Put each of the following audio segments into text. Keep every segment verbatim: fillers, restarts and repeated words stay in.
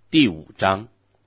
第五章，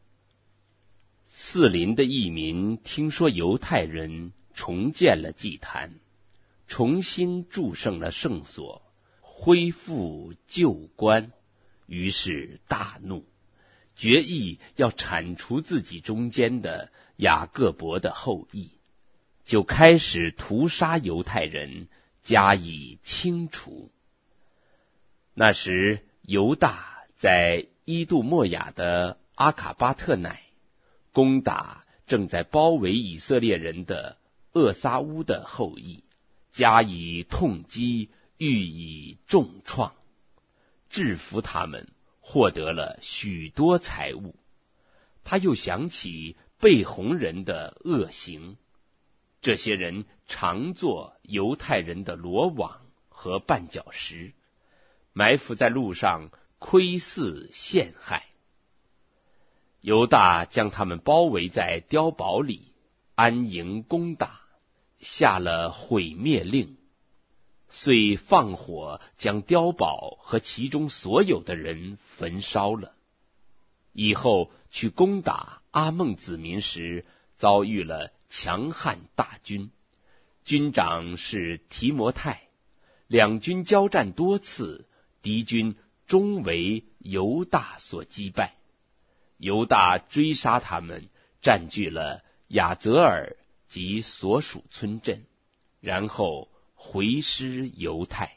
四邻的异民听说犹太人重建了祭坛，重新筑圣了圣所，恢复旧观，于是大怒，决意要铲除自己中间的雅各伯的后裔，就开始屠杀犹太人，加以清除。那时犹大在伊杜莫雅的阿卡巴特乃攻打正在包围以色列人的厄撒乌的后裔，加以痛击，予以重创，制服他们，获得了许多财物。他又想起背红人的恶行，这些人常做犹太人的罗网和绊脚石，埋伏在路上，窥伺陷害。犹大将他们包围在碉堡里，安营攻打，下了毁灭令，遂放火将碉堡和其中所有的人焚烧了。以后去攻打阿孟子民时，遭遇了强悍大军，军长是提摩太，两军交战多次，敌军终为犹大所击败。犹大追杀他们，占据了亚泽尔及所属村镇，然后回师犹太。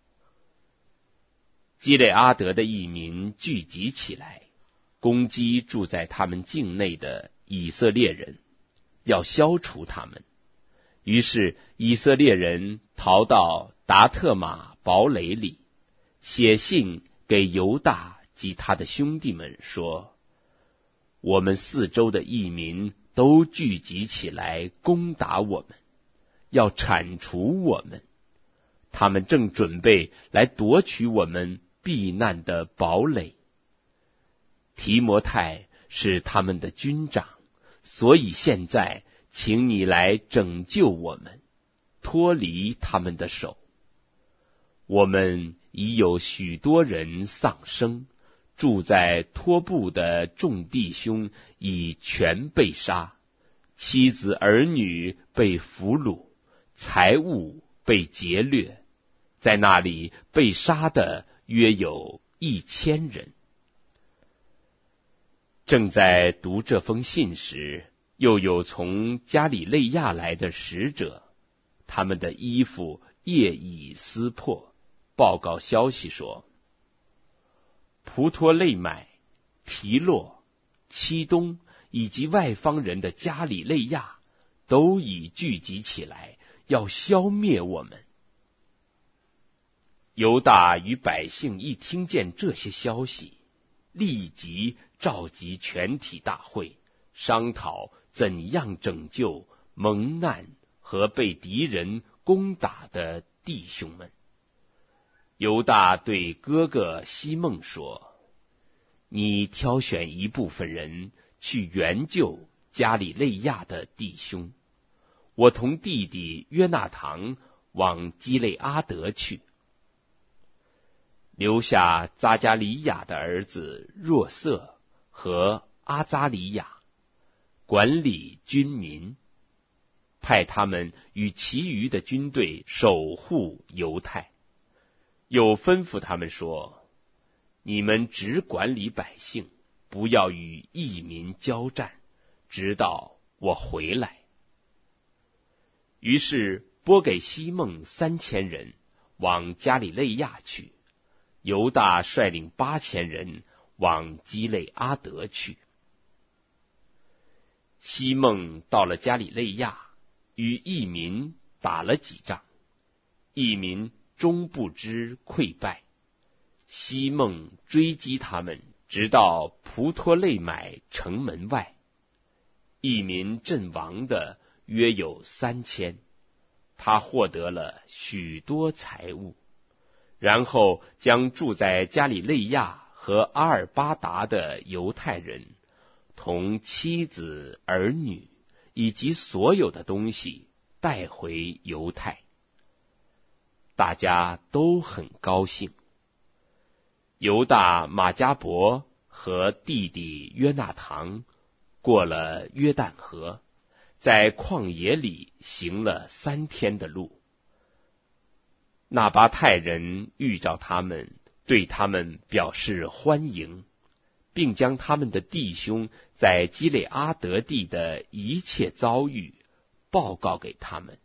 基列阿德的异民聚集起来，攻击住在他们境内的以色列人，要消除他们。于是以色列人逃到达特玛堡垒里，写信给犹大及他的兄弟们说，我们四周的异民都聚集起来攻打我们，要铲除我们。他们正准备来夺取我们避难的堡垒。提摩太是他们的军长，所以现在请你来拯救我们，脱离他们的手。我们已有许多人丧生，住在托布的众弟兄已全被杀，妻子儿女被俘虏，财物被劫掠，在那里被杀的约有一千人。正在读这封信时，又有从加里肋亚来的使者，他们的衣服业已撕破，报告消息说，普托勒买、提洛、漆东以及外方人的加里肋亚都已聚集起来，要消灭我们。犹大与百姓一听见这些消息，立即召集全体大会，商讨怎样拯救蒙难和被敌人攻打的弟兄们。犹大对哥哥西孟说，你挑选一部分人去援救加里肋亚的弟兄，我同弟弟约纳堂往基列阿德去，留下扎加里亚的儿子若瑟和阿扎里亚管理军民，派他们与其余的军队守护犹太。又吩咐他们说，你们只管理百姓，不要与异民交战，直到我回来。于是拨给西孟三千人往加里肋亚去，犹大率领八千人往基列阿德去。西孟到了加里肋亚，与异民打了几仗，异民终不知溃败。西孟追击他们，直到普托勒买城门外，异民阵亡的约有三千，他获得了许多财物，然后将住在加里肋亚和阿尔巴达的犹太人同妻子儿女以及所有的东西带回犹太。大家都很高兴。犹大马加伯和弟弟约纳堂过了约旦河，在旷野里行了三天的路。纳巴泰人遇着他们，对他们表示欢迎，并将他们的弟兄在基列阿德地的一切遭遇报告给他们。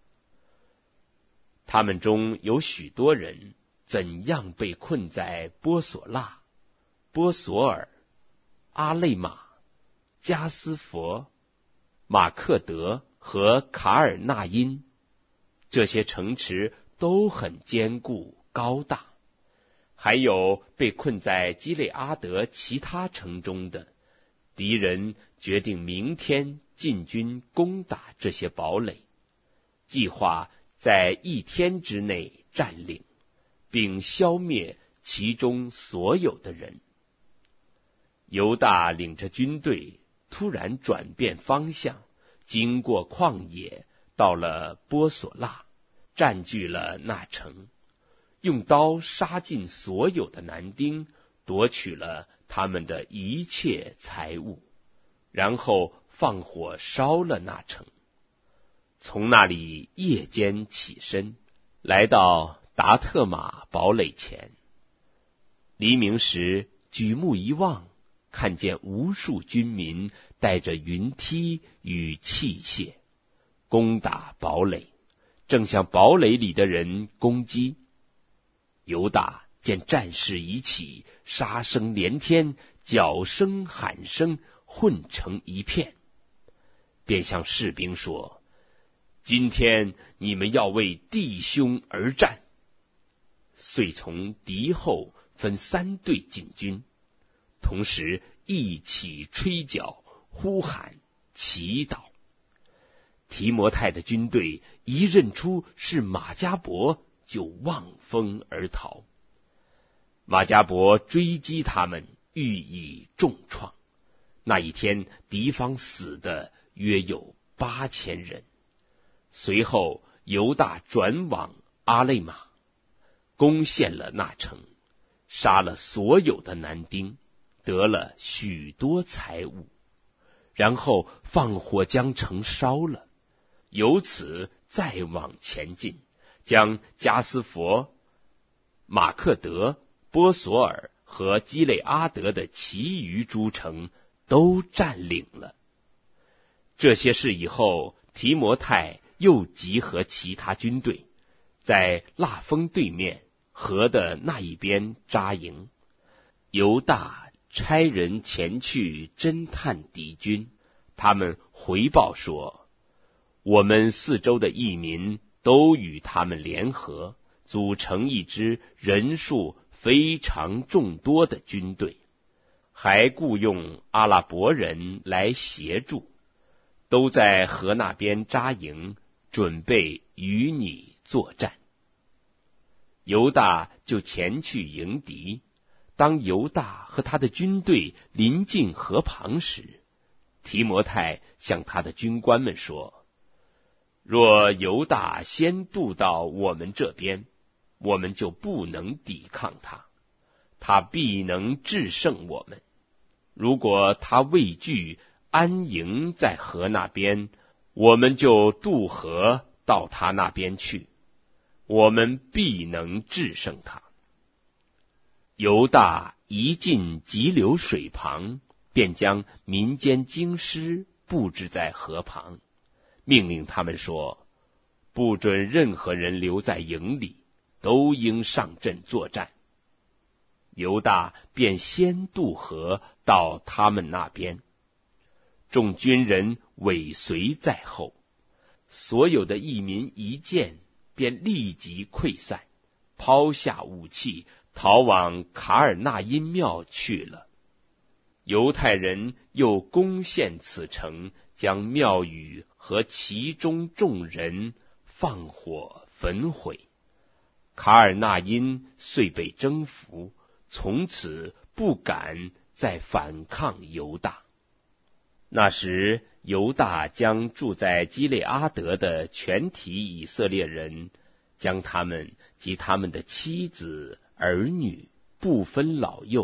他们中有许多人怎样被困在波索拉、波索尔、阿累玛、加斯佛、马克德和卡尔纳因，这些城池都很坚固高大。还有被困在基列阿德其他城中的敌人，决定明天进军攻打这些堡垒，计划在一天之内占领，并消灭其中所有的人。犹大领着军队突然转变方向，经过旷野，到了波索拉，占据了那城，用刀杀尽所有的男丁，夺取了他们的一切财物，然后放火烧了那城。从那里夜间起身，来到达特玛堡垒前。黎明时举目一望，看见无数军民带着云梯与器械攻打堡垒，正向堡垒里的人攻击。犹大见战事已起，杀声连天，脚声喊声混成一片，便向士兵说：今天你们要为弟兄而战。遂从敌后分三队进军，同时一起吹角、呼喊、祈祷。提摩太的军队一认出是马加伯，就望风而逃。马加伯追击他们，予以重创。那一天，敌方死的约有八千人。随后，犹大转往阿累玛，攻陷了那城，杀了所有的男丁，得了许多财物，然后放火将城烧了。由此再往前进，将加斯佛、马克德、波索尔和基列阿德的其余诸城都占领了。这些事以后，提摩太又集合其他军队，在腊峰对面河的那一边扎营。犹大差人前去侦探敌军，他们回报说，我们四周的异民都与他们联合，组成一支人数非常众多的军队，还雇用阿拉伯人来协助，都在河那边扎营，准备与你作战。犹大就前去迎敌。当犹大和他的军队临近河旁时，提摩太向他的军官们说，若犹大先渡到我们这边，我们就不能抵抗他，他必能制胜我们。如果他畏惧安营在河那边，我们就渡河到他那边去，我们必能制胜他。犹大一进急流水旁，便将民间经师布置在河旁，命令他们说，不准任何人留在营里，都应上阵作战。犹大便先渡河到他们那边，众军人尾随在后。所有的异民一见，便立即溃散，抛下武器，逃往卡尔纳因庙去了。犹太人又攻陷此城，将庙宇和其中众人放火焚毁。卡尔纳因遂被征服，从此不敢再反抗犹大。那时，犹大将住在基列阿德的全体以色列人，将他们及他们的妻子儿女不分老幼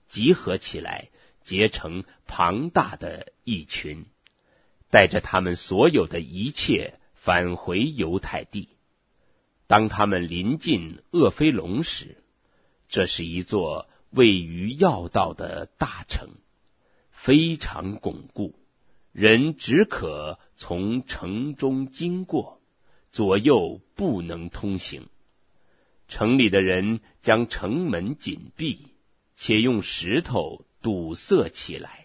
集合起来，结成庞大的一群，带着他们所有的一切返回犹太地。当他们临近厄非龙时，这是一座位于要道的大城，非常巩固，人只可从城中经过，左右不能通行。城里的人将城门紧闭，且用石头堵塞起来。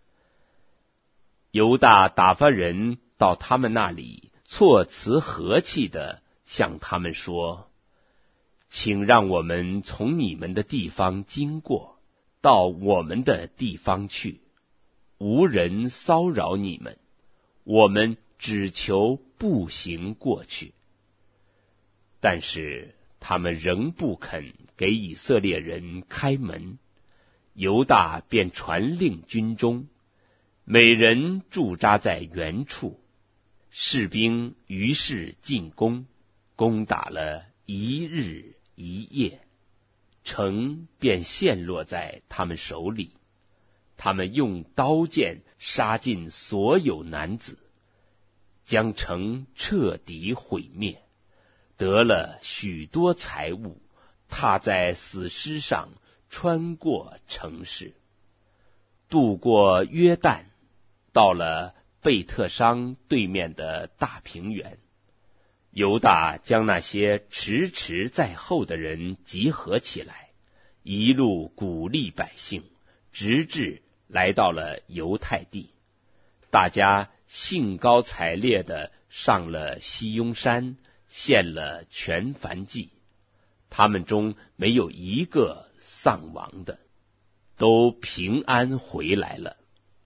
犹大打发人到他们那里，措辞和气地向他们说：请让我们从你们的地方经过，到我们的地方去，无人骚扰你们，我们只求步行过去。但是他们仍不肯给以色列人开门，犹大便传令军中，每人驻扎在原处。士兵于是进攻，攻打了一日一夜，城便陷落在他们手里。他们用刀剑杀尽所有男子，将城彻底毁灭，得了许多财物，踏在死尸上，穿过城市，渡过约旦，到了贝特商对面的大平原。犹大将那些迟迟在后的人集合起来，一路鼓励百姓，直至来到了犹太地。大家兴高采烈地上了西雍山，献了全燔祭。他们中没有一个丧亡的，都平安回来了。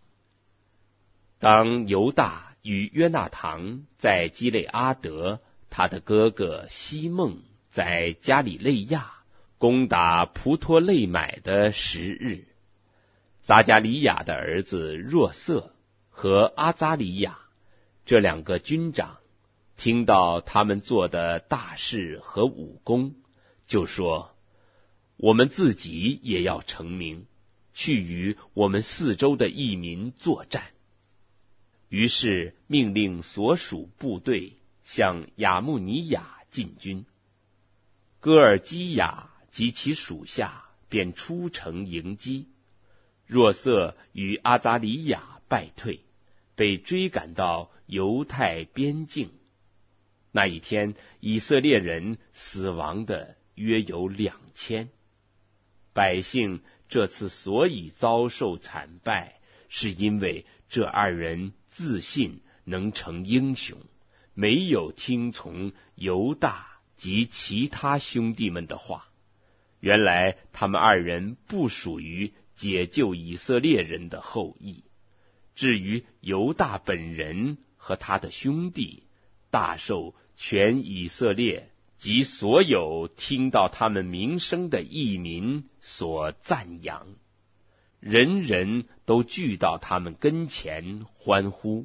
当犹大与约纳堂在基列阿德，他的哥哥西孟在加里肋亚攻打普托类买的十日，撒加利亚的儿子若瑟和阿扎里亚这两个军长听到他们做的大事和武功，就说：我们自己也要成名，去与我们四周的异民作战。于是命令所属部队向亚穆尼亚进军。戈尔基亚及其属下便出城迎击。若瑟与阿扎里亚败退，被追赶到犹太边境。那一天，以色列人死亡的约有两千。百姓这次所以遭受惨败，是因为这二人自信能成英雄，没有听从犹大及其他兄弟们的话。原来他们二人不属于解救以色列人的后裔。至于犹大本人和他的兄弟，大受全以色列及所有听到他们名声的异民所赞扬，人人都聚到他们跟前欢呼。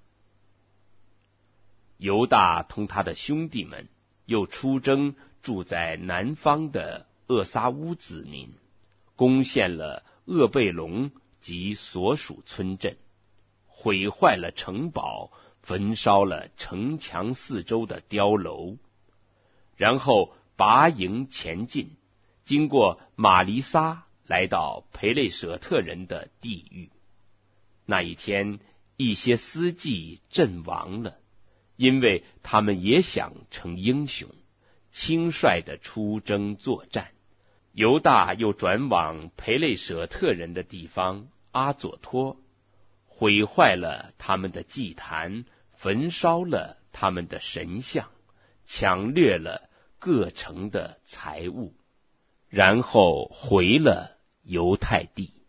犹大同他的兄弟们又出征住在南方的厄撒乌子民，攻陷了厄贝龙及所属村镇，毁坏了城堡，焚烧了城墙四周的碉楼，然后拔营前进，经过马黎撒，来到培雷舍特人的地域。那一天，一些司祭阵亡了，因为他们也想成英雄，轻率地出征作战。犹大又转往培雷舍特人的地方阿佐托，毁坏了他们的祭坛，焚烧了他们的神像，抢掠了各城的财物，然后回了犹太地。